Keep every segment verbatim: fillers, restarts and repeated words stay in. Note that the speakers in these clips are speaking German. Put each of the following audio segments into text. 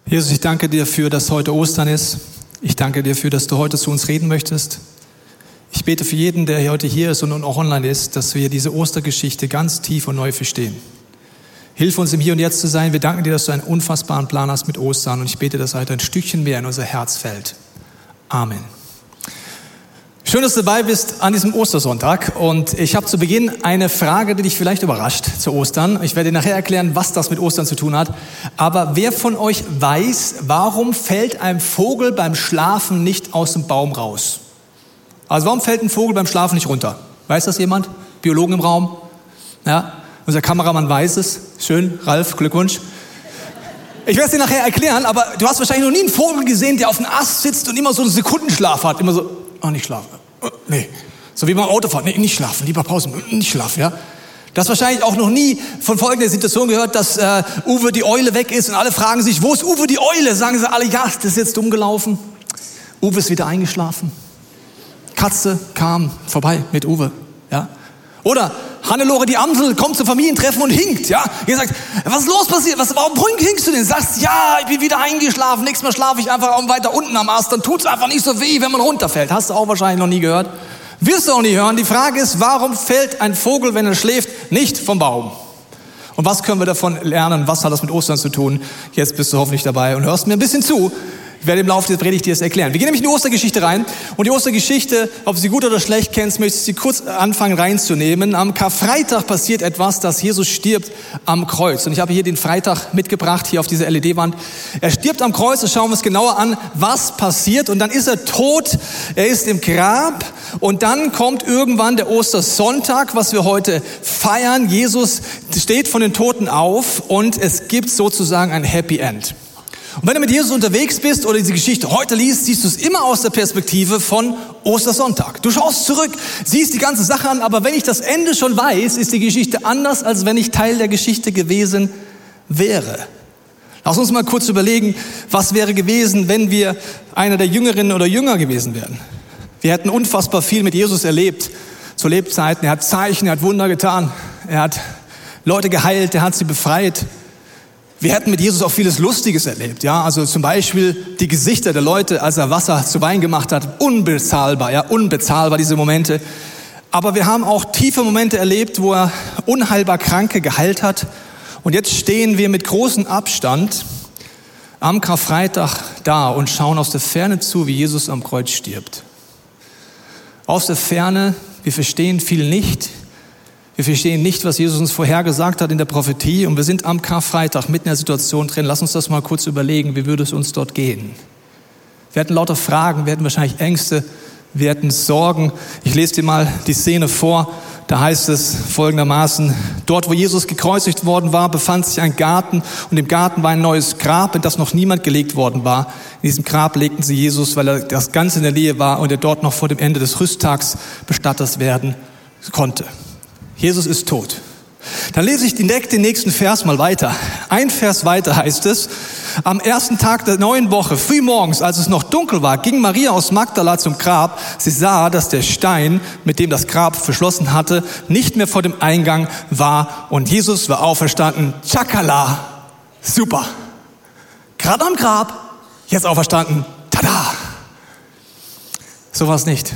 Jesus, ich danke dir dafür, dass heute Ostern ist. Ich danke dir dafür, dass du heute zu uns reden möchtest. Ich bete für jeden, der heute hier ist und auch online ist, dass wir diese Ostergeschichte ganz tief und neu verstehen. Hilf uns im Hier und Jetzt zu sein. Wir danken dir, dass du einen unfassbaren Plan hast mit Ostern. Und ich bete, dass heute ein Stückchen mehr in unser Herz fällt. Amen. Schön, dass du dabei bist an diesem Ostersonntag. Und ich habe zu Beginn eine Frage, die dich vielleicht überrascht zu Ostern. Ich werde dir nachher erklären, was das mit Ostern zu tun hat. Aber wer von euch weiß, warum fällt ein Vogel beim Schlafen nicht aus dem Baum raus? Also warum fällt ein Vogel beim Schlafen nicht runter? Weiß das jemand? Biologen im Raum? Ja, unser Kameramann weiß es. Schön, Ralf, Glückwunsch. Ich werde es dir nachher erklären, aber du hast wahrscheinlich noch nie einen Vogel gesehen, der auf dem Ast sitzt und immer so einen Sekundenschlaf hat. Immer so, oh, nicht schlafen. Oh, nee. So wie beim Autofahren. Nee, nicht schlafen, lieber Pausen. Nicht schlafen, ja. Du hast wahrscheinlich auch noch nie von folgender Situation gehört, dass äh, Uwe die Eule weg ist und alle fragen sich, wo ist Uwe die Eule? Sagen sie alle, ja, das ist jetzt dumm gelaufen. Uwe ist wieder eingeschlafen. Katze kam vorbei mit Uwe, ja. Oder Hannelore die Amsel kommt zum Familientreffen und hinkt, ja. Ihr sagt, was ist los passiert? Was, warum hinkst du denn? Sagst, ja, ich bin wieder eingeschlafen. Nächstes Mal schlafe ich einfach weiter unten am Ast. Dann tut's einfach nicht so weh, wenn man runterfällt. Hast du auch wahrscheinlich noch nie gehört. Wirst du auch nie hören. Die Frage ist, warum fällt ein Vogel, wenn er schläft, nicht vom Baum? Und was können wir davon lernen? Was hat das mit Ostern zu tun? Jetzt bist du hoffentlich dabei und hörst mir ein bisschen zu. Ich werde im Laufe der Predigt dir das erklären. Wir gehen nämlich in die Ostergeschichte rein. Und die Ostergeschichte, ob du sie gut oder schlecht kennst, möchte ich sie kurz anfangen reinzunehmen. Am Karfreitag passiert etwas, dass Jesus stirbt am Kreuz. Und ich habe hier den Freitag mitgebracht, hier auf dieser L E D-Wand. Er stirbt am Kreuz, und schauen wir uns genauer an, was passiert. Und dann ist er tot, er ist im Grab. Und dann kommt irgendwann der Ostersonntag, was wir heute feiern. Jesus steht von den Toten auf und es gibt sozusagen ein Happy End. Und wenn du mit Jesus unterwegs bist oder diese Geschichte heute liest, siehst du es immer aus der Perspektive von Ostersonntag. Du schaust zurück, siehst die ganze Sache an, aber wenn ich das Ende schon weiß, ist die Geschichte anders, als wenn ich Teil der Geschichte gewesen wäre. Lass uns mal kurz überlegen, was wäre gewesen, wenn wir einer der Jüngerinnen oder Jünger gewesen wären. Wir hätten unfassbar viel mit Jesus erlebt zu Lebzeiten. Er hat Zeichen, er hat Wunder getan, er hat Leute geheilt, er hat sie befreit. Wir hätten mit Jesus auch vieles Lustiges erlebt, ja, also zum Beispiel die Gesichter der Leute, als er Wasser zu Wein gemacht hat, unbezahlbar, ja, unbezahlbar diese Momente. Aber wir haben auch tiefe Momente erlebt, wo er unheilbar Kranke geheilt hat. Und jetzt stehen wir mit großem Abstand am Karfreitag da und schauen aus der Ferne zu, wie Jesus am Kreuz stirbt. Aus der Ferne, wir verstehen viel nicht. Wir verstehen nicht, was Jesus uns vorhergesagt hat in der Prophetie und wir sind am Karfreitag mitten in der Situation drin. Lass uns das mal kurz überlegen, wie würde es uns dort gehen? Wir hatten lauter Fragen, wir hatten wahrscheinlich Ängste, wir hatten Sorgen. Ich lese dir mal die Szene vor, da heißt es folgendermaßen: Dort, wo Jesus gekreuzigt worden war, befand sich ein Garten und im Garten war ein neues Grab, in das noch niemand gelegt worden war. In diesem Grab legten sie Jesus, weil er das ganz in der Nähe war und er dort noch vor dem Ende des Rüsttags bestattet werden konnte. Jesus ist tot. Dann lese ich direkt den nächsten Vers mal weiter. Ein Vers weiter heißt es: Am ersten Tag der neuen Woche, früh morgens, als es noch dunkel war, ging Maria aus Magdala zum Grab. Sie sah, dass der Stein, mit dem das Grab verschlossen hatte, nicht mehr vor dem Eingang war und Jesus war auferstanden. Tschakala, super. Gerade am Grab, jetzt auferstanden. Tada. So war es nicht.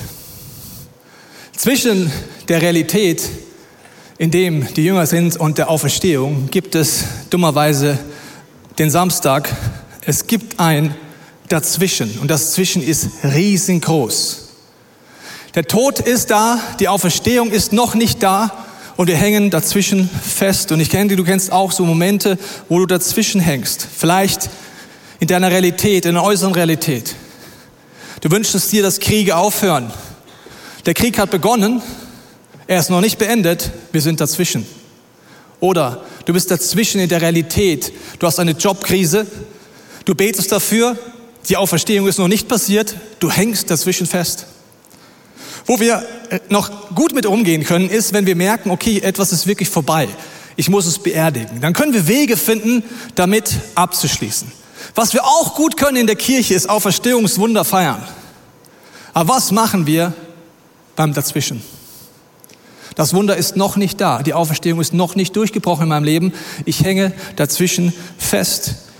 Zwischen der Realität, in dem die Jünger sind, und der Auferstehung gibt es dummerweise den Samstag. Es gibt ein Dazwischen und das Zwischen ist riesengroß. Der Tod ist da, die Auferstehung ist noch nicht da und wir hängen dazwischen fest. Und ich kenne die, du kennst auch so Momente, wo du dazwischen hängst. Vielleicht in deiner Realität, in der äußeren Realität. Du wünschst dir, dass Kriege aufhören. Der Krieg hat begonnen. Er ist noch nicht beendet, wir sind dazwischen. Oder du bist dazwischen in der Realität. Du hast eine Jobkrise, du betest dafür, die Auferstehung ist noch nicht passiert, du hängst dazwischen fest. Wo wir noch gut mit umgehen können, ist, wenn wir merken, okay, etwas ist wirklich vorbei. Ich muss es beerdigen. Dann können wir Wege finden, damit abzuschließen. Was wir auch gut können in der Kirche, ist Auferstehungswunder feiern. Aber was machen wir beim Dazwischen? Das Wunder ist noch nicht da. Die Auferstehung ist noch nicht durchgebrochen in meinem Leben. Ich hänge dazwischen fest.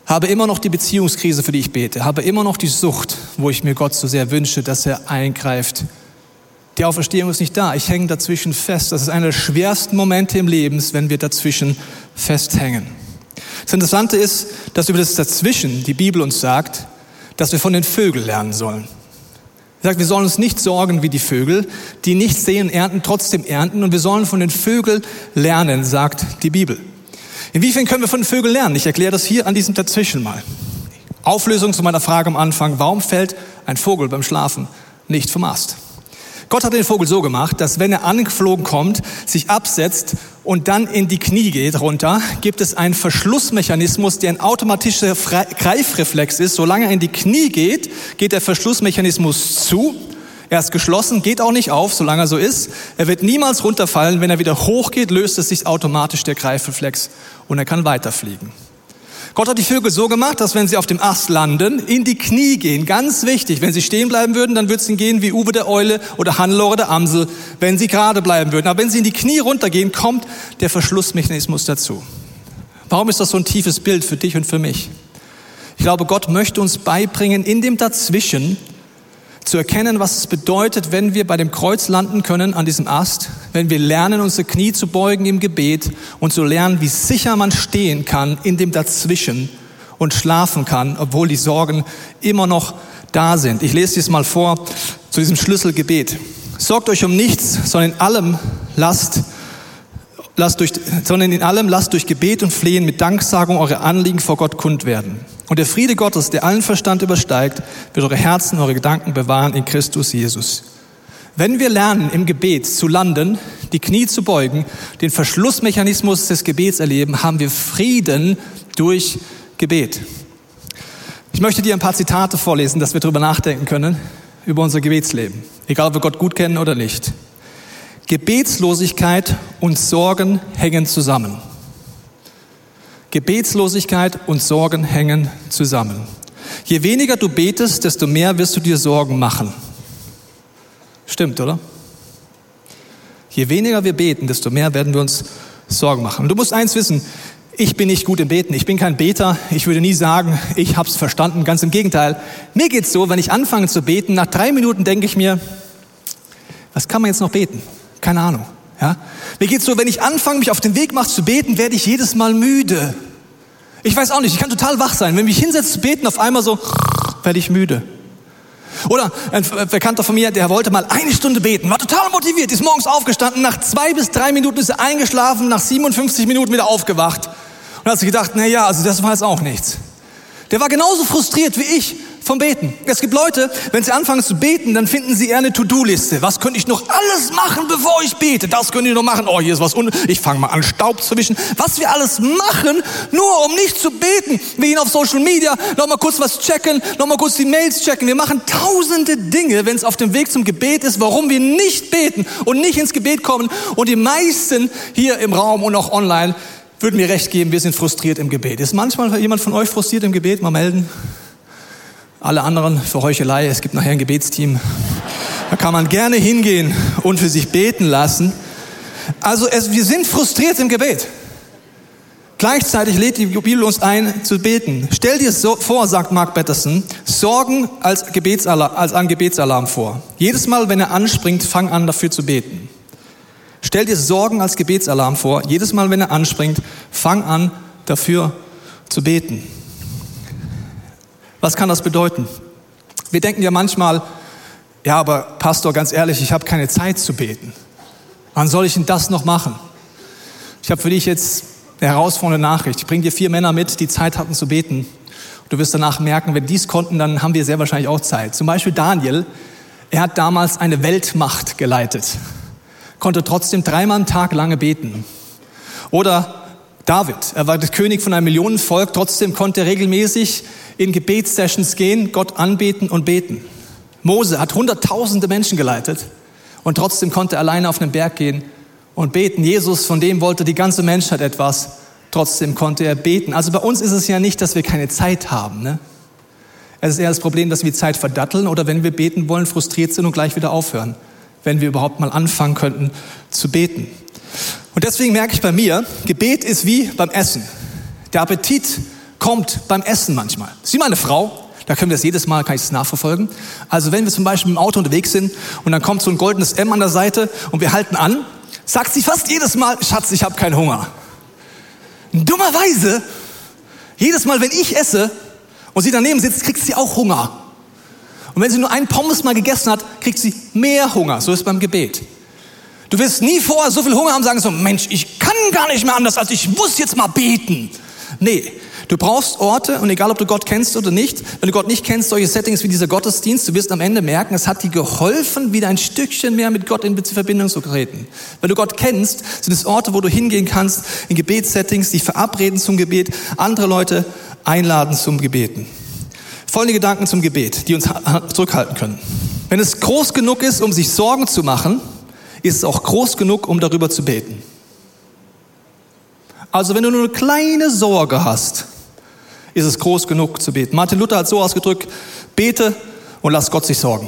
habe immer noch die Beziehungskrise, für die ich bete, habe immer noch die Sucht, wo ich mir Gott so sehr wünsche, dass er eingreift. Die Auferstehung ist nicht da. Ich hänge dazwischen fest. Das ist einer der schwersten Momente im Leben, wenn wir dazwischen festhängen. Das Interessante ist, dass über das Dazwischen die Bibel uns sagt, dass wir von den Vögeln lernen sollen. Sie sagt, wir sollen uns nicht sorgen wie die Vögel, die nicht sehen, ernten, trotzdem ernten. Und wir sollen von den Vögeln lernen, sagt die Bibel. Inwiefern können wir von den Vögeln lernen? Ich erkläre das hier an diesem Dazwischen mal. Auflösung zu meiner Frage am Anfang. Warum fällt ein Vogel beim Schlafen nicht vom Ast? Gott hat den Vogel so gemacht, dass wenn er angeflogen kommt, sich absetzt und dann in die Knie geht runter, gibt es einen Verschlussmechanismus, der ein automatischer Greifreflex ist. Solange er in die Knie geht, geht der Verschlussmechanismus zu. Er ist geschlossen, geht auch nicht auf, solange er so ist. Er wird niemals runterfallen. Wenn er wieder hochgeht, löst es sich automatisch der Greifreflex und er kann weiterfliegen. Gott hat die Vögel so gemacht, dass wenn sie auf dem Ast landen, in die Knie gehen. Ganz wichtig, wenn sie stehen bleiben würden, dann würde es ihnen gehen wie Uwe der Eule oder Hannelore der Amsel, wenn sie gerade bleiben würden. Aber wenn sie in die Knie runtergehen, kommt der Verschlussmechanismus dazu. Warum ist das so ein tiefes Bild für dich und für mich? Ich glaube, Gott möchte uns beibringen, in dem Dazwischen zu erkennen, was es bedeutet, wenn wir bei dem Kreuz landen können an diesem Ast, wenn wir lernen, unsere Knie zu beugen im Gebet und zu lernen, wie sicher man stehen kann in dem Dazwischen und schlafen kann, obwohl die Sorgen immer noch da sind. Ich lese dies mal vor zu diesem Schlüsselgebet. Sorgt euch um nichts, sondern in allem lasst Lasst durch, sondern in allem lasst durch Gebet und Flehen mit Danksagung eure Anliegen vor Gott kund werden. Und der Friede Gottes, der allen Verstand übersteigt, wird eure Herzen, eure Gedanken bewahren in Christus Jesus. Wenn wir lernen, im Gebet zu landen, die Knie zu beugen, den Verschlussmechanismus des Gebets erleben, haben wir Frieden durch Gebet. Ich möchte dir ein paar Zitate vorlesen, dass wir darüber nachdenken können, über unser Gebetsleben. Egal, ob wir Gott gut kennen oder nicht. Gebetslosigkeit und Sorgen hängen zusammen. Gebetslosigkeit und Sorgen hängen zusammen. Je weniger du betest, desto mehr wirst du dir Sorgen machen. Stimmt, oder? Je weniger wir beten, desto mehr werden wir uns Sorgen machen. Und du musst eins wissen, ich bin nicht gut im Beten. Ich bin kein Beter. Ich würde nie sagen, ich habe es verstanden. Ganz im Gegenteil. Mir geht's so, wenn ich anfange zu beten, nach drei Minuten denke ich mir, was kann man jetzt noch beten? Keine Ahnung. Ja? Mir geht's so, wenn ich anfange, mich auf den Weg mache zu beten, werde ich jedes Mal müde. Ich weiß auch nicht, ich kann total wach sein. Wenn ich mich hinsetze zu beten, auf einmal so, werde ich müde. Oder ein Bekannter von mir, der wollte mal eine Stunde beten, war total motiviert, ist morgens aufgestanden, nach zwei bis drei Minuten ist er eingeschlafen, nach siebenundfünfzig Minuten wieder aufgewacht. Und hat sich gedacht, na ja, also das war jetzt auch nichts. Der war genauso frustriert wie ich vom Beten. Es gibt Leute, wenn sie anfangen zu beten, dann finden sie eher eine To-Do-Liste. Was könnte ich noch alles machen, bevor ich bete? Das könnte ich noch machen. Oh, hier ist was un... Ich fange mal an, Staub zu wischen. Was wir alles machen, nur um nicht zu beten. Wir gehen auf Social Media, noch mal kurz was checken, noch mal kurz die Mails checken. Wir machen tausende Dinge, wenn es auf dem Weg zum Gebet ist, warum wir nicht beten und nicht ins Gebet kommen. Und die meisten hier im Raum und auch online würden mir recht geben, wir sind frustriert im Gebet. Ist manchmal jemand von euch frustriert im Gebet? Mal melden. Alle anderen für Heuchelei. Es gibt nachher ein Gebetsteam. Da kann man gerne hingehen und für sich beten lassen. Also es, wir sind frustriert im Gebet. Gleichzeitig lädt die Bibel uns ein, zu beten. Stell dir so vor, sagt Mark Batterson, Sorgen als, Gebetsalarm, als ein Gebetsalarm vor. Jedes Mal, wenn er anspringt, fang an, dafür zu beten. Stell dir Sorgen als Gebetsalarm vor. Jedes Mal, wenn er anspringt, fang an, dafür zu beten. Was kann das bedeuten? Wir denken ja manchmal, ja, aber Pastor, ganz ehrlich, ich habe keine Zeit zu beten. Wann soll ich denn das noch machen? Ich habe für dich jetzt eine herausfordernde Nachricht. Ich bringe dir vier Männer mit, die Zeit hatten zu beten. Du wirst danach merken, wenn die es konnten, dann haben wir sehr wahrscheinlich auch Zeit. Zum Beispiel Daniel, er hat damals eine Weltmacht geleitet, konnte trotzdem dreimal am Tag lange beten. Oder David, er war der König von einem Millionenvolk, trotzdem konnte er regelmäßig in Gebetssessions gehen, Gott anbeten und beten. Mose hat hunderttausende Menschen geleitet und trotzdem konnte er alleine auf einen Berg gehen und beten. Jesus, von dem wollte die ganze Menschheit etwas, trotzdem konnte er beten. Also bei uns ist es ja nicht, dass wir keine Zeit haben. Ne? Es ist eher das Problem, dass wir Zeit verdatteln oder wenn wir beten wollen, frustriert sind und gleich wieder aufhören, wenn wir überhaupt mal anfangen könnten zu beten. Und deswegen merke ich bei mir, Gebet ist wie beim Essen. Der Appetit kommt beim Essen manchmal. Das ist wie meine Frau, da können wir das jedes Mal, kann ich das nachverfolgen. Also wenn wir zum Beispiel im Auto unterwegs sind und dann kommt so ein goldenes M an der Seite und wir halten an, sagt sie fast jedes Mal, Schatz, ich habe keinen Hunger. Dummerweise, jedes Mal, wenn ich esse und sie daneben sitzt, kriegt sie auch Hunger. Und wenn sie nur einen Pommes mal gegessen hat, kriegt sie mehr Hunger. So ist es beim Gebet. Du wirst nie vorher so viel Hunger haben und sagen so, Mensch, ich kann gar nicht mehr anders, als ich muss jetzt mal beten. Nee, du brauchst Orte und egal, ob du Gott kennst oder nicht, wenn du Gott nicht kennst, solche Settings wie dieser Gottesdienst, du wirst am Ende merken, es hat dir geholfen, wieder ein Stückchen mehr mit Gott in Verbindung zu treten. Wenn du Gott kennst, sind es Orte, wo du hingehen kannst, in Gebetssettings, dich verabreden zum Gebet, andere Leute einladen zum Gebeten. Folgende Gedanken zum Gebet, die uns zurückhalten können. Wenn es groß genug ist, um sich Sorgen zu machen, ist es auch groß genug, um darüber zu beten. Also wenn du nur eine kleine Sorge hast, ist es groß genug zu beten. Martin Luther hat so ausgedrückt, bete und lass Gott sich sorgen.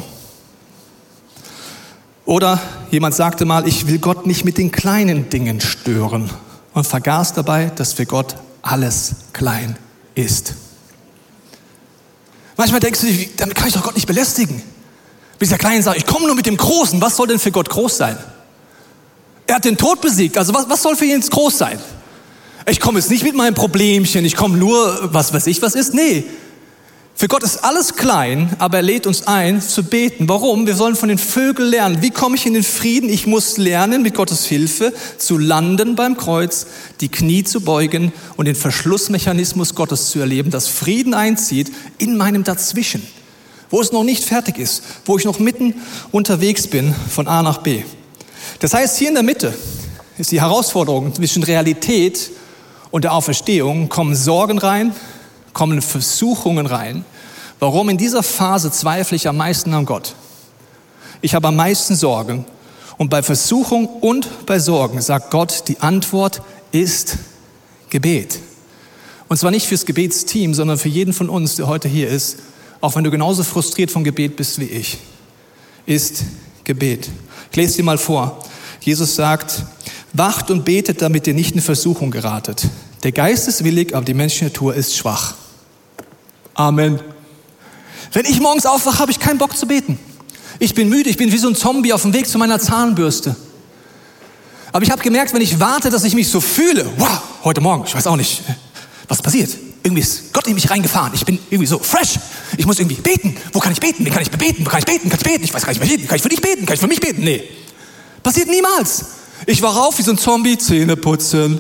Oder jemand sagte mal, ich will Gott nicht mit den kleinen Dingen stören und vergaß dabei, dass für Gott alles klein ist. Manchmal denkst du, damit kann ich doch Gott nicht belästigen. Bis der Kleine sagt, ich komme nur mit dem Großen. Was soll denn für Gott groß sein? Er hat den Tod besiegt. Also was, was soll für ihn jetzt groß sein? Ich komme jetzt nicht mit meinem Problemchen. Ich komme nur, was weiß ich, was ist. Nee. Für Gott ist alles klein, aber er lädt uns ein, zu beten. Warum? Wir sollen von den Vögeln lernen. Wie komme ich in den Frieden? Ich muss lernen, mit Gottes Hilfe zu landen beim Kreuz, die Knie zu beugen und den Verschlussmechanismus Gottes zu erleben, dass Frieden einzieht in meinem Dazwischen, wo es noch nicht fertig ist, wo ich noch mitten unterwegs bin von A nach B. Das heißt, hier in der Mitte ist die Herausforderung zwischen Realität und der Auferstehung, kommen Sorgen rein, kommen Versuchungen rein. Warum? In dieser Phase zweifle ich am meisten an Gott. Ich habe am meisten Sorgen. Und bei Versuchung und bei Sorgen sagt Gott, die Antwort ist Gebet. Und zwar nicht fürs Gebetsteam, sondern für jeden von uns, der heute hier ist, auch wenn du genauso frustriert vom Gebet bist wie ich, ist Gebet. Ich lese dir mal vor. Jesus sagt, wacht und betet, damit ihr nicht in Versuchung geratet. Der Geist ist willig, aber die menschliche Natur ist schwach. Amen. Wenn ich morgens aufwache, habe ich keinen Bock zu beten. Ich bin müde, ich bin wie so ein Zombie auf dem Weg zu meiner Zahnbürste. Aber ich habe gemerkt, wenn ich warte, dass ich mich so fühle, wow, heute Morgen, ich weiß auch nicht, was passiert. Irgendwie ist Gott in mich reingefahren. Ich bin irgendwie so fresh. Ich muss irgendwie beten. Wo kann ich beten? Wen kann ich beten? Wo kann ich beten? Kann ich beten? Ich weiß gar nicht mehr beten. Kann ich für dich beten? Kann ich für mich beten? Nee. Passiert niemals. Ich wache auf wie so ein Zombie, Zähne putzen,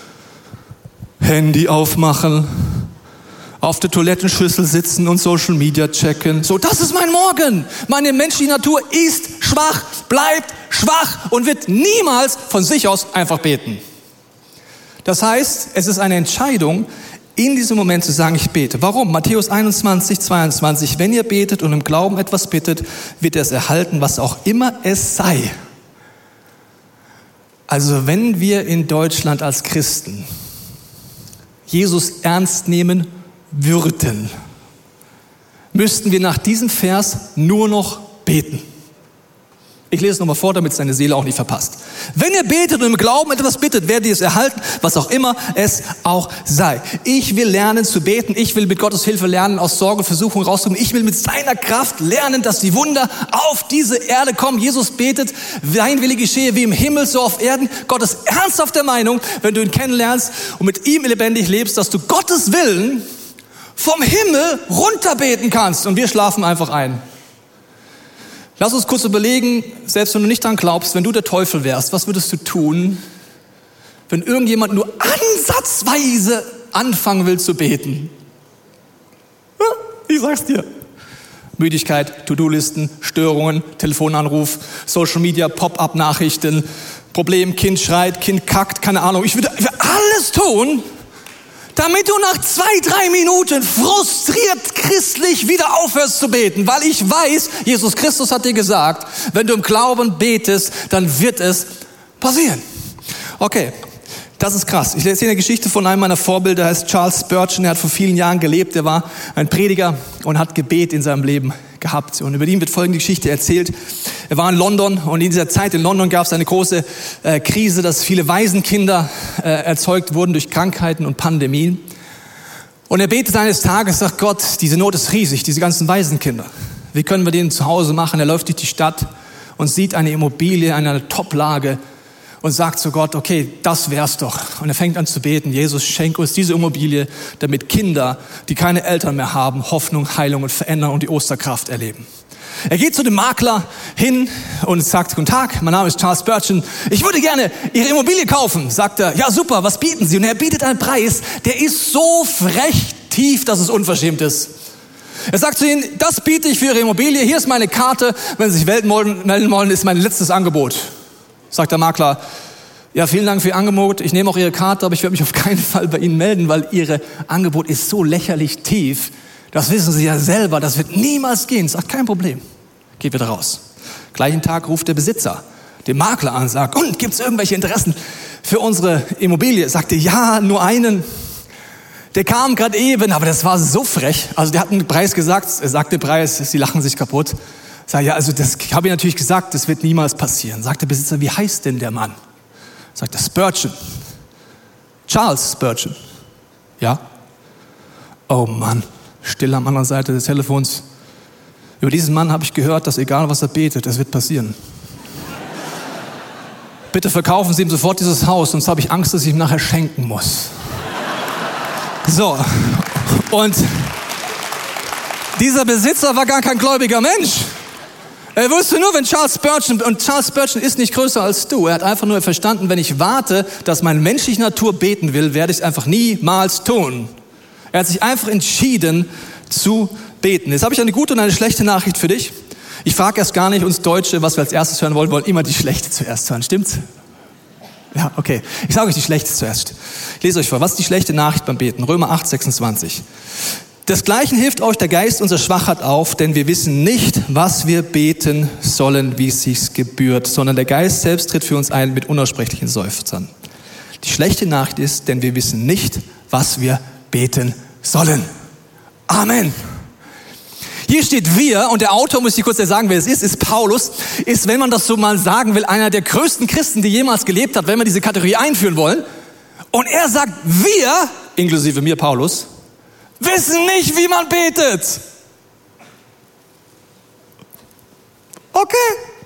Handy aufmachen, auf der Toilettenschüssel sitzen und Social Media checken. So, das ist mein Morgen. Meine menschliche Natur ist schwach, bleibt schwach und wird niemals von sich aus einfach beten. Das heißt, es ist eine Entscheidung, in diesem Moment zu sagen, ich bete. Warum? Matthäus einundzwanzig, zweiundzwanzig. Wenn ihr betet und im Glauben etwas bittet, wird er es erhalten, was auch immer es sei. Also wenn wir in Deutschland als Christen Jesus ernst nehmen würden, müssten wir nach diesem Vers nur noch beten. Ich lese es nochmal vor, damit es deine Seele auch nicht verpasst. Wenn ihr betet und im Glauben etwas bittet, werdet ihr es erhalten, was auch immer es auch sei. Ich will lernen zu beten. Ich will mit Gottes Hilfe lernen, aus Sorge und Versuchung rauszukommen. Ich will mit seiner Kraft lernen, dass die Wunder auf diese Erde kommen. Jesus betet, dein Wille geschehe wie im Himmel, so auf Erden. Gott ist ernsthaft der Meinung, wenn du ihn kennenlernst und mit ihm lebendig lebst, dass du Gottes Willen vom Himmel runterbeten kannst. Und wir schlafen einfach ein. Lass uns kurz überlegen, selbst wenn du nicht daran glaubst, wenn du der Teufel wärst, was würdest du tun, wenn irgendjemand nur ansatzweise anfangen will zu beten? Ich sag's dir. Müdigkeit, To-Do-Listen, Störungen, Telefonanruf, Social Media, Pop-up-Nachrichten, Problem, Kind schreit, Kind kackt, keine Ahnung. Ich würde alles tun, damit du nach zwei, drei Minuten frustriert christlich wieder aufhörst zu beten. Weil ich weiß, Jesus Christus hat dir gesagt, wenn du im Glauben betest, dann wird es passieren. Okay, das ist krass. Ich lese hier eine Geschichte von einem meiner Vorbilder, der heißt Charles Spurgeon. Er hat vor vielen Jahren gelebt. Er war ein Prediger und hat Gebet in seinem Leben gehabt. Und über ihn wird folgende Geschichte erzählt. Er war in London und in dieser Zeit in London gab es eine große äh, Krise, dass viele Waisenkinder äh, erzeugt wurden durch Krankheiten und Pandemien. Und er betet eines Tages, sagt Gott, diese Not ist riesig, diese ganzen Waisenkinder. Wie können wir den zu Hause machen? Er läuft durch die Stadt und sieht eine Immobilie in einer Top-Lage und sagt zu Gott, okay, das wär's doch. Und er fängt an zu beten, Jesus, schenk uns diese Immobilie, damit Kinder, die keine Eltern mehr haben, Hoffnung, Heilung und Veränderung und die Osterkraft erleben. Er geht zu dem Makler hin und sagt, guten Tag, mein Name ist Charles Spurgeon. Ich würde gerne Ihre Immobilie kaufen. Sagt er, ja super, was bieten Sie? Und er bietet einen Preis, der ist so frech tief, dass es unverschämt ist. Er sagt zu Ihnen, das biete ich für Ihre Immobilie. Hier ist meine Karte. Wenn Sie sich melden wollen, ist mein letztes Angebot. Sagt der Makler, ja, vielen Dank für Ihr Angebot. Ich nehme auch Ihre Karte, aber ich werde mich auf keinen Fall bei Ihnen melden, weil Ihr Angebot ist so lächerlich tief. Das wissen Sie ja selber, das wird niemals gehen. Sagt, kein Problem. Geht wieder raus. Gleichen Tag ruft der Besitzer den Makler an, sagt, und gibt es irgendwelche Interessen für unsere Immobilie? Sagte, ja, nur einen. Der kam gerade eben, aber das war so frech. Also der hat einen Preis gesagt, er sagt den Preis, sie lachen sich kaputt. Sag, ja, also das habe ich natürlich gesagt, das wird niemals passieren. Sagt der Besitzer, wie heißt denn der Mann? Sagt er, Spurgeon. Charles Spurgeon. Ja? Oh Mann. Still am anderen Seite des Telefons. Über diesen Mann habe ich gehört, dass egal was er betet, das wird passieren. Bitte verkaufen Sie ihm sofort dieses Haus, sonst habe ich Angst, dass ich ihm nachher schenken muss. So, und dieser Besitzer war gar kein gläubiger Mensch. Er wusste nur, wenn Charles Spurgeon, und Charles Spurgeon ist nicht größer als du, er hat einfach nur verstanden, wenn ich warte, dass meine menschliche Natur beten will, werde ich es einfach niemals tun. Er hat sich einfach entschieden zu beten. Jetzt habe ich eine gute und eine schlechte Nachricht für dich. Ich frage erst gar nicht uns Deutsche, was wir als erstes hören wollen, wollen immer die schlechte zuerst hören. Stimmt's? Ja, okay. Ich sage euch die schlechte zuerst. Ich lese euch vor. Was ist die schlechte Nachricht beim Beten? Römer acht, sechsundzwanzig. Desgleichen hilft euch der Geist unserer Schwachheit auf, denn wir wissen nicht, was wir beten sollen, wie es sich gebührt, sondern der Geist selbst tritt für uns ein mit unaussprechlichen Seufzern. Die schlechte Nachricht ist, denn wir wissen nicht, was wir beten sollen. Amen. Hier steht wir, und der Autor, muss ich kurz sagen, wer es ist, ist Paulus, ist, wenn man das so mal sagen will, einer der größten Christen, die jemals gelebt hat, wenn wir diese Kategorie einführen wollen. Und er sagt, wir, inklusive mir, Paulus, wissen nicht, wie man betet. Okay.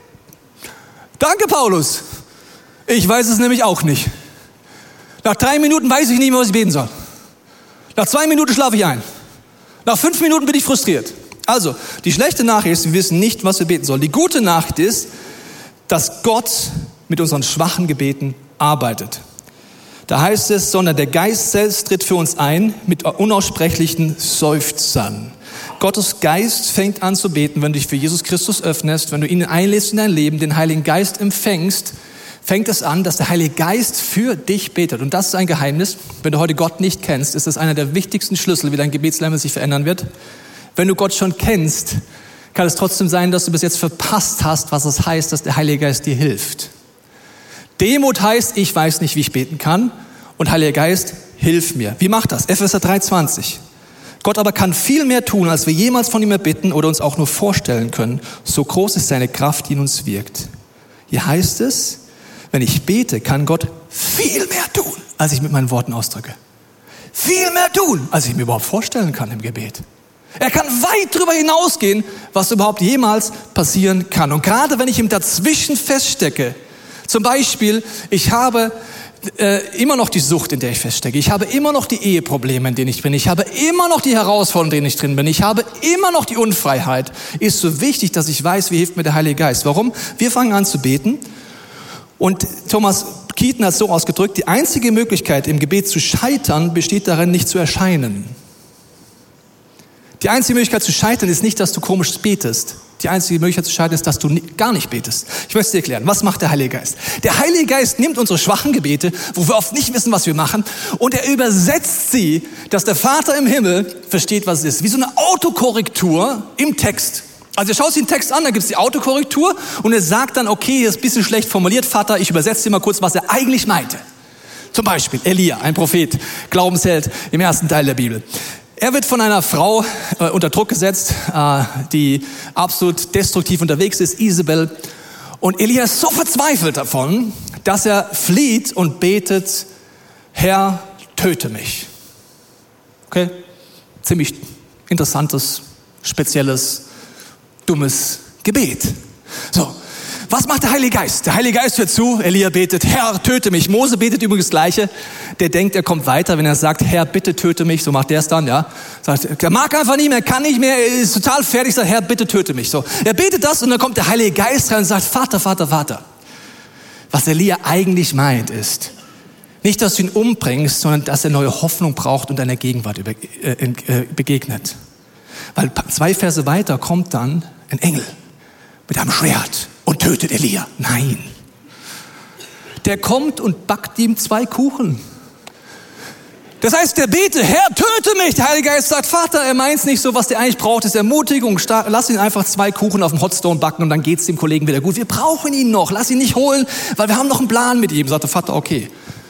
Danke, Paulus. Ich weiß es nämlich auch nicht. Nach drei Minuten weiß ich nicht mehr, was ich beten soll. Nach zwei Minuten schlafe ich ein. Nach fünf Minuten bin ich frustriert. Also, die schlechte Nachricht ist, wir wissen nicht, was wir beten sollen. Die gute Nachricht ist, dass Gott mit unseren schwachen Gebeten arbeitet. Da heißt es, sondern der Geist selbst tritt für uns ein mit unaussprechlichen Seufzern. Gottes Geist fängt an zu beten, wenn du dich für Jesus Christus öffnest, wenn du ihn einlädst in dein Leben, den Heiligen Geist empfängst, fängt es an, dass der Heilige Geist für dich betet. Und das ist ein Geheimnis. Wenn du heute Gott nicht kennst, ist das einer der wichtigsten Schlüssel, wie dein Gebetsleben sich verändern wird. Wenn du Gott schon kennst, kann es trotzdem sein, dass du bis jetzt verpasst hast, was es heißt, dass der Heilige Geist dir hilft. Demut heißt, ich weiß nicht, wie ich beten kann. Und Heiliger Geist, hilf mir. Wie macht das? Epheser drei zwanzig. Gott aber kann viel mehr tun, als wir jemals von ihm erbitten oder uns auch nur vorstellen können. So groß ist seine Kraft, die in uns wirkt. Hier heißt es, wenn ich bete, kann Gott viel mehr tun, als ich mit meinen Worten ausdrücke. Viel mehr tun, als ich mir überhaupt vorstellen kann im Gebet. Er kann weit darüber hinausgehen, was überhaupt jemals passieren kann. Und gerade wenn ich im Dazwischen feststecke, zum Beispiel, ich habe äh, immer noch die Sucht, in der ich feststecke. Ich habe immer noch die Eheprobleme, in denen ich bin. Ich habe immer noch die Herausforderungen, in denen ich drin bin. Ich habe immer noch die Unfreiheit. Ist so wichtig, dass ich weiß, wie hilft mir der Heilige Geist. Warum? Wir fangen an zu beten. Und Thomas Keaton hat es so ausgedrückt, die einzige Möglichkeit, im Gebet zu scheitern, besteht darin, nicht zu erscheinen. Die einzige Möglichkeit zu scheitern ist nicht, dass du komisch betest. Die einzige Möglichkeit zu scheitern ist, dass du gar nicht betest. Ich möchte dir erklären, was macht der Heilige Geist? Der Heilige Geist nimmt unsere schwachen Gebete, wo wir oft nicht wissen, was wir machen, und er übersetzt sie, dass der Vater im Himmel versteht, was es ist. Wie so eine Autokorrektur im Text. Also er schaut sich den Text an, da gibt es die Autokorrektur und er sagt dann, okay, hier ist ein bisschen schlecht formuliert, Vater, ich übersetze dir mal kurz, was er eigentlich meinte. Zum Beispiel Elia, ein Prophet, Glaubensheld im ersten Teil der Bibel. Er wird von einer Frau äh, unter Druck gesetzt, äh, die absolut destruktiv unterwegs ist, Isabel. Und Elia ist so verzweifelt davon, dass er flieht und betet, Herr, töte mich. Okay? Ziemlich interessantes, spezielles, dummes Gebet. So, was macht der Heilige Geist? Der Heilige Geist hört zu, Elia betet, Herr, töte mich. Mose betet übrigens das Gleiche. Der denkt, er kommt weiter, wenn er sagt, Herr, bitte töte mich. So macht er es dann, ja. Sagt, er mag einfach nicht mehr, kann nicht mehr, er ist total fertig, sagt, Herr, bitte töte mich. So, er betet das und dann kommt der Heilige Geist rein und sagt, Vater, Vater, Vater. Was Elia eigentlich meint ist, nicht, dass du ihn umbringst, sondern dass er neue Hoffnung braucht und deiner Gegenwart über, äh, äh, begegnet. Weil zwei Verse weiter kommt dann ein Engel mit einem Schwert und tötet Elia. Nein. Der kommt und backt ihm zwei Kuchen. Das heißt, der betet, Herr, töte mich. Der Heilige Geist sagt, Vater, er meint es nicht so, was der eigentlich braucht, ist Ermutigung. Lass ihn einfach zwei Kuchen auf dem Hotstone backen und dann geht es dem Kollegen wieder gut. Wir brauchen ihn noch, lass ihn nicht holen, weil wir haben noch einen Plan mit ihm. Sagt der Vater, okay.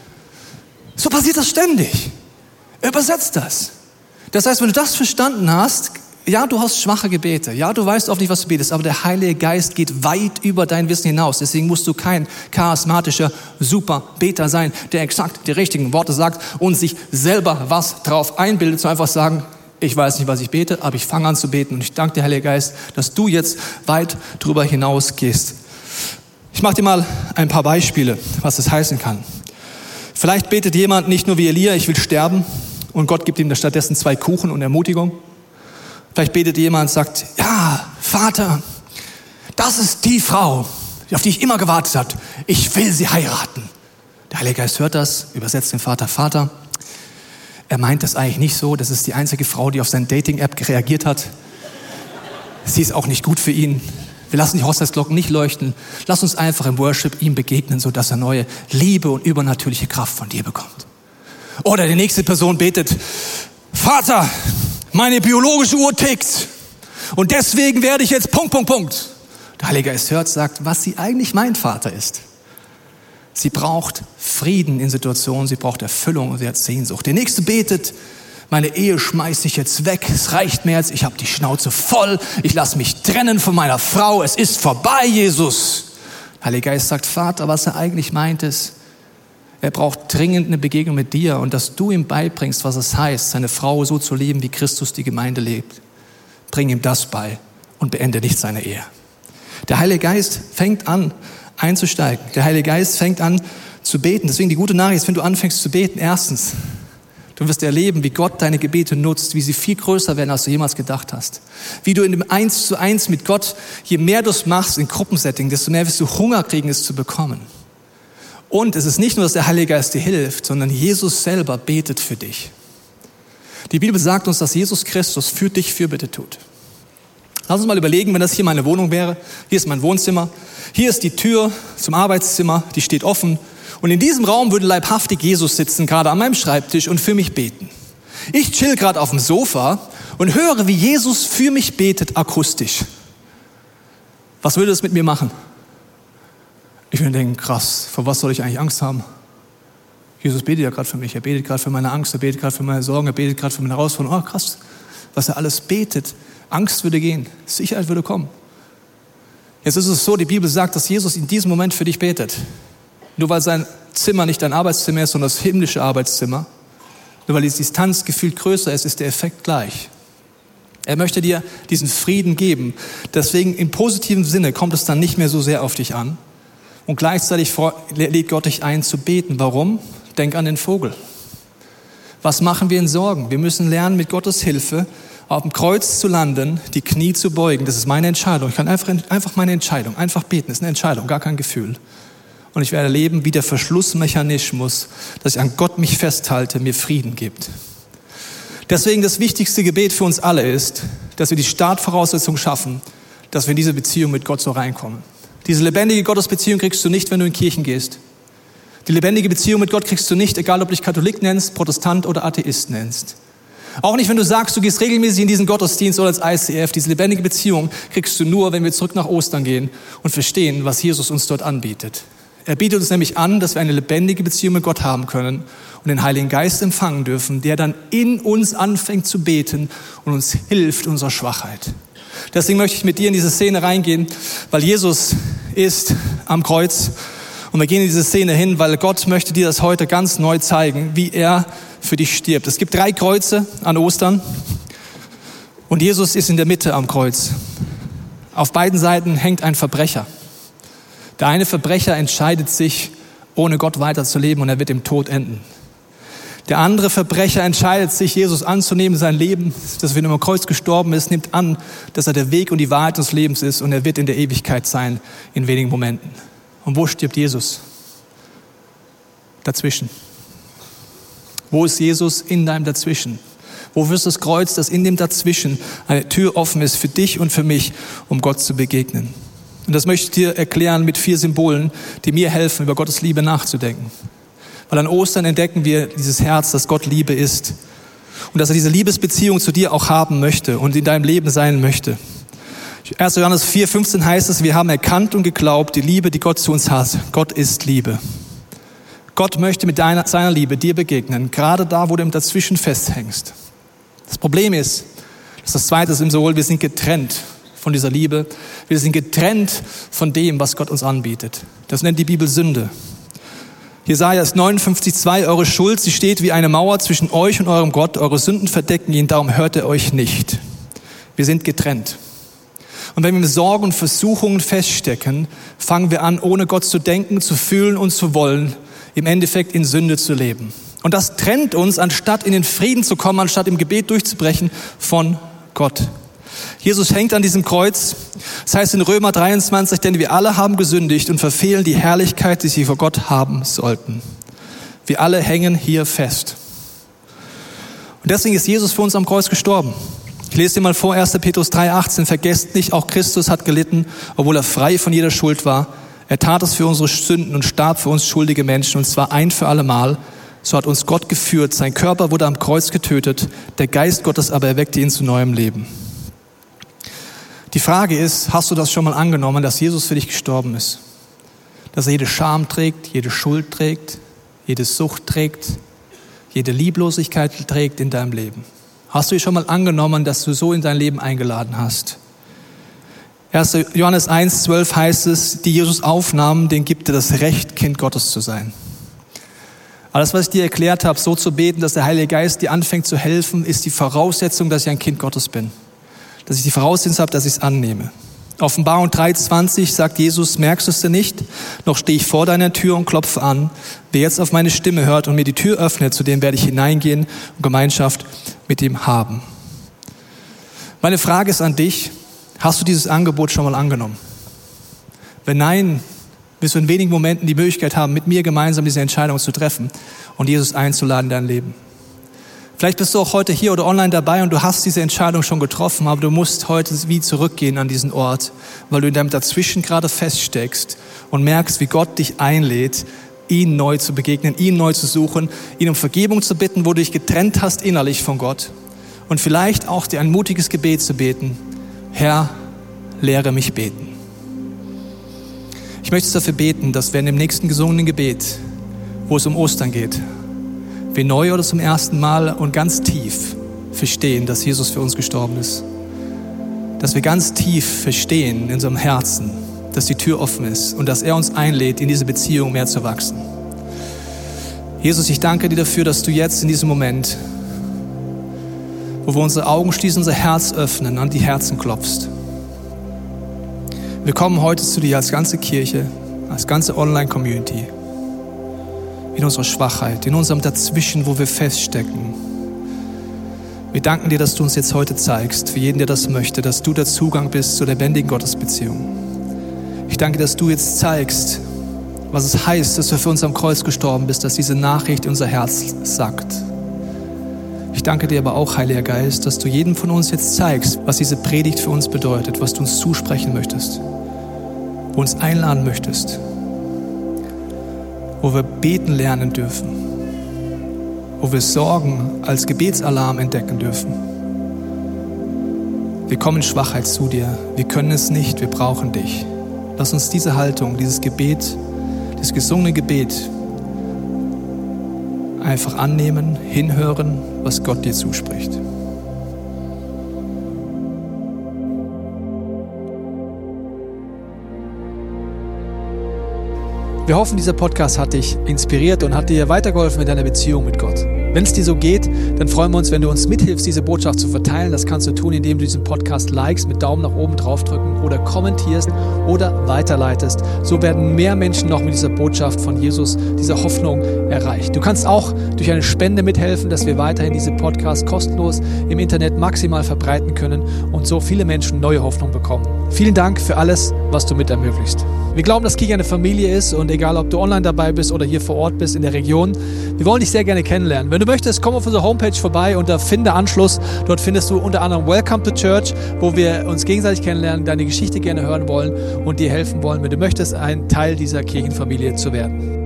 So passiert das ständig. Übersetzt das. Das heißt, wenn du das verstanden hast, ja, du hast schwache Gebete. Ja, du weißt oft nicht, was du betest, aber der Heilige Geist geht weit über dein Wissen hinaus. Deswegen musst du kein charismatischer Superbeter sein, der exakt die richtigen Worte sagt und sich selber was drauf einbildet, sondern einfach sagen, ich weiß nicht, was ich bete, aber ich fange an zu beten und ich danke dir, Heiliger Geist, dass du jetzt weit drüber hinaus gehst. Ich mache dir mal ein paar Beispiele, was das heißen kann. Vielleicht betet jemand nicht nur wie Elia, ich will sterben, und Gott gibt ihm stattdessen zwei Kuchen und Ermutigung. Vielleicht betet jemand und sagt, ja, Vater, das ist die Frau, auf die ich immer gewartet habe. Ich will sie heiraten. Der Heilige Geist hört das, übersetzt den Vater, Vater. Er meint das eigentlich nicht so. Das ist die einzige Frau, die auf seine Dating-App reagiert hat. Sie ist auch nicht gut für ihn. Wir lassen die Hochzeitsglocken nicht leuchten. Lass uns einfach im Worship ihm begegnen, sodass er neue Liebe und übernatürliche Kraft von dir bekommt. Oder die nächste Person betet, Vater, meine biologische Uhr tickt und deswegen werde ich jetzt Punkt, Punkt, Punkt. Der Heilige Geist hört, sagt, was sie eigentlich meint, Vater, ist. Sie braucht Frieden in Situationen, sie braucht Erfüllung und sie hat Sehnsucht. Der nächste betet, meine Ehe schmeiße ich jetzt weg, es reicht mir jetzt, ich habe die Schnauze voll, ich lasse mich trennen von meiner Frau, es ist vorbei, Jesus. Der Heilige Geist sagt, Vater, was er eigentlich meint ist, er braucht dringend eine Begegnung mit dir und dass du ihm beibringst, was es heißt, seine Frau so zu lieben, wie Christus die Gemeinde lebt. Bring ihm das bei und beende nicht seine Ehe. Der Heilige Geist fängt an einzusteigen. Der Heilige Geist fängt an zu beten. Deswegen die gute Nachricht ist, wenn du anfängst zu beten, erstens, du wirst erleben, wie Gott deine Gebete nutzt, wie sie viel größer werden, als du jemals gedacht hast. Wie du in dem Eins zu Eins mit Gott, je mehr du es machst in Gruppensetting, desto mehr wirst du Hunger kriegen, es zu bekommen. Und es ist nicht nur, dass der Heilige Geist dir hilft, sondern Jesus selber betet für dich. Die Bibel sagt uns, dass Jesus Christus für dich Fürbitte tut. Lass uns mal überlegen, wenn das hier meine Wohnung wäre. Hier ist mein Wohnzimmer. Hier ist die Tür zum Arbeitszimmer, die steht offen. Und in diesem Raum würde leibhaftig Jesus sitzen, gerade an meinem Schreibtisch und für mich beten. Ich chill gerade auf dem Sofa und höre, wie Jesus für mich betet, akustisch. Was würde das mit mir machen? Ich würde denken, krass, vor was soll ich eigentlich Angst haben? Jesus betet ja gerade für mich, er betet gerade für meine Angst, er betet gerade für meine Sorgen, er betet gerade für meine Herausforderungen. Oh krass, was er alles betet. Angst würde gehen, Sicherheit würde kommen. Jetzt ist es so, die Bibel sagt, dass Jesus in diesem Moment für dich betet. Nur weil sein Zimmer nicht dein Arbeitszimmer ist, sondern das himmlische Arbeitszimmer. Nur weil die Distanz gefühlt größer ist, ist der Effekt gleich. Er möchte dir diesen Frieden geben. Deswegen im positiven Sinne kommt es dann nicht mehr so sehr auf dich an. Und gleichzeitig lädt Gott dich ein zu beten. Warum? Denk an den Vogel. Was machen wir in Sorgen? Wir müssen lernen, mit Gottes Hilfe auf dem Kreuz zu landen, die Knie zu beugen. Das ist meine Entscheidung. Ich kann einfach, einfach meine Entscheidung, einfach beten. Das ist eine Entscheidung, gar kein Gefühl. Und ich werde erleben, wie der Verschlussmechanismus, dass ich an Gott mich festhalte, mir Frieden gibt. Deswegen das wichtigste Gebet für uns alle ist, dass wir die Startvoraussetzung schaffen, dass wir in diese Beziehung mit Gott so reinkommen. Diese lebendige Gottesbeziehung kriegst du nicht, wenn du in Kirchen gehst. Die lebendige Beziehung mit Gott kriegst du nicht, egal ob du dich Katholik nennst, Protestant oder Atheist nennst. Auch nicht, wenn du sagst, du gehst regelmäßig in diesen Gottesdienst oder als I C F. Diese lebendige Beziehung kriegst du nur, wenn wir zurück nach Ostern gehen und verstehen, was Jesus uns dort anbietet. Er bietet uns nämlich an, dass wir eine lebendige Beziehung mit Gott haben können und den Heiligen Geist empfangen dürfen, der dann in uns anfängt zu beten und uns hilft in unserer Schwachheit. Deswegen möchte ich mit dir in diese Szene reingehen, weil Jesus ist am Kreuz und wir gehen in diese Szene hin, weil Gott möchte dir das heute ganz neu zeigen, wie er für dich stirbt. Es gibt drei Kreuze an Ostern. Und Jesus ist in der Mitte am Kreuz. Auf beiden Seiten hängt ein Verbrecher. Der eine Verbrecher entscheidet sich, ohne Gott weiterzuleben, und er wird im Tod enden. Der andere Verbrecher entscheidet sich, Jesus anzunehmen, sein Leben, das für ihn am Kreuz gestorben ist, nimmt an, dass er der Weg und die Wahrheit des Lebens ist, und er wird in der Ewigkeit sein, in wenigen Momenten. Und wo stirbt Jesus? Dazwischen. Wo ist Jesus in deinem Dazwischen? Wo ist das Kreuz, das in dem Dazwischen eine Tür offen ist für dich und für mich, um Gott zu begegnen? Und das möchte ich dir erklären mit vier Symbolen, die mir helfen, über Gottes Liebe nachzudenken. Weil an Ostern entdecken wir dieses Herz, dass Gott Liebe ist. Und dass er diese Liebesbeziehung zu dir auch haben möchte und in deinem Leben sein möchte. erster Johannes vier fünfzehn heißt es, wir haben erkannt und geglaubt, die Liebe, die Gott zu uns hat. Gott ist Liebe. Gott möchte mit deiner, seiner Liebe dir begegnen, gerade da, wo du im Dazwischen festhängst. Das Problem ist, das ist das zweite Symbol, wir sind getrennt von dieser Liebe. Wir sind getrennt von dem, was Gott uns anbietet. Das nennt die Bibel Sünde. Jesaja neunundfünfzig zwei, eure Schuld, sie steht wie eine Mauer zwischen euch und eurem Gott. Eure Sünden verdecken ihn, darum hört er euch nicht. Wir sind getrennt. Und wenn wir mit Sorgen und Versuchungen feststecken, fangen wir an, ohne Gott zu denken, zu fühlen und zu wollen, im Endeffekt in Sünde zu leben. Und das trennt uns, anstatt in den Frieden zu kommen, anstatt im Gebet durchzubrechen, von Gott. Jesus hängt an diesem Kreuz. Das heißt in Römer dreiundzwanzig, denn wir alle haben gesündigt und verfehlen die Herrlichkeit, die sie vor Gott haben sollten. Wir alle hängen hier fest. Und deswegen ist Jesus für uns am Kreuz gestorben. Ich lese dir mal vor, erster Petrus drei achtzehn, vergesst nicht, auch Christus hat gelitten, obwohl er frei von jeder Schuld war. Er tat es für unsere Sünden und starb für uns schuldige Menschen, und zwar ein für alle Mal. So hat uns Gott geführt, sein Körper wurde am Kreuz getötet, der Geist Gottes aber erweckte ihn zu neuem Leben. Die Frage ist, hast du das schon mal angenommen, dass Jesus für dich gestorben ist? Dass er jede Scham trägt, jede Schuld trägt, jede Sucht trägt, jede Lieblosigkeit trägt in deinem Leben. Hast du dich schon mal angenommen, dass du so in dein Leben eingeladen hast? erster Johannes eins zwölf heißt es, die Jesus aufnahmen, denen gibt er das Recht, Kind Gottes zu sein. Alles, was ich dir erklärt habe, so zu beten, dass der Heilige Geist dir anfängt zu helfen, ist die Voraussetzung, dass ich ein Kind Gottes bin. Dass ich die Voraussetzung habe, dass ich es annehme. Offenbarung drei zwanzig sagt Jesus, merkst du es denn nicht? Noch stehe ich vor deiner Tür und klopfe an. Wer jetzt auf meine Stimme hört und mir die Tür öffnet, zu dem werde ich hineingehen und Gemeinschaft mit ihm haben. Meine Frage ist an dich, hast du dieses Angebot schon mal angenommen? Wenn nein, wirst du in wenigen Momenten die Möglichkeit haben, mit mir gemeinsam diese Entscheidung zu treffen und Jesus einzuladen in dein Leben. Vielleicht bist du auch heute hier oder online dabei und du hast diese Entscheidung schon getroffen, aber du musst heute wie zurückgehen an diesen Ort, weil du in deinem Dazwischen gerade feststeckst und merkst, wie Gott dich einlädt, ihn neu zu begegnen, ihn neu zu suchen, ihn um Vergebung zu bitten, wo du dich getrennt hast innerlich von Gott, und vielleicht auch dir ein mutiges Gebet zu beten. Herr, lehre mich beten. Ich möchte dafür beten, dass wir in dem nächsten gesungenen Gebet, wo es um Ostern geht, wir neu oder zum ersten Mal und ganz tief verstehen, dass Jesus für uns gestorben ist. Dass wir ganz tief verstehen in unserem Herzen, dass die Tür offen ist und dass er uns einlädt, in diese Beziehung mehr zu wachsen. Jesus, ich danke dir dafür, dass du jetzt in diesem Moment, wo wir unsere Augen schließen, unser Herz öffnen, an die Herzen klopfst. Wir kommen heute zu dir als ganze Kirche, als ganze Online-Community. In unserer Schwachheit, in unserem Dazwischen, wo wir feststecken. Wir danken dir, dass du uns jetzt heute zeigst, für jeden, der das möchte, dass du der Zugang bist zur lebendigen Gottesbeziehung. Ich danke, dass du jetzt zeigst, was es heißt, dass du für uns am Kreuz gestorben bist, dass diese Nachricht in unser Herz sagt. Ich danke dir aber auch, Heiliger Geist, dass du jedem von uns jetzt zeigst, was diese Predigt für uns bedeutet, was du uns zusprechen möchtest, wo du uns einladen möchtest, wo wir beten lernen dürfen, wo wir Sorgen als Gebetsalarm entdecken dürfen. Wir kommen in Schwachheit zu dir, wir können es nicht, wir brauchen dich. Lass uns diese Haltung, dieses Gebet, das gesungene Gebet einfach annehmen, hinhören, was Gott dir zuspricht. Wir hoffen, dieser Podcast hat dich inspiriert und hat dir weitergeholfen in deiner Beziehung mit Gott. Wenn es dir so geht, dann freuen wir uns, wenn du uns mithilfst, diese Botschaft zu verteilen. Das kannst du tun, indem du diesen Podcast likest, mit Daumen nach oben draufdrücken oder kommentierst oder weiterleitest. So werden mehr Menschen noch mit dieser Botschaft von Jesus, dieser Hoffnung erreicht. Du kannst auch durch eine Spende mithelfen, dass wir weiterhin diese Podcasts kostenlos im Internet maximal verbreiten können und so viele Menschen neue Hoffnung bekommen. Vielen Dank für alles, was du mit ermöglicht. Wir glauben, dass Kirche eine Familie ist und egal, ob du online dabei bist oder hier vor Ort bist in der Region, wir wollen dich sehr gerne kennenlernen. Wenn du möchtest, komm auf unsere Homepage vorbei unter Finde Anschluss. Dort findest du unter anderem Welcome to Church, wo wir uns gegenseitig kennenlernen, deine Geschichte gerne hören wollen und dir helfen wollen, wenn du möchtest, ein Teil dieser Kirchenfamilie zu werden.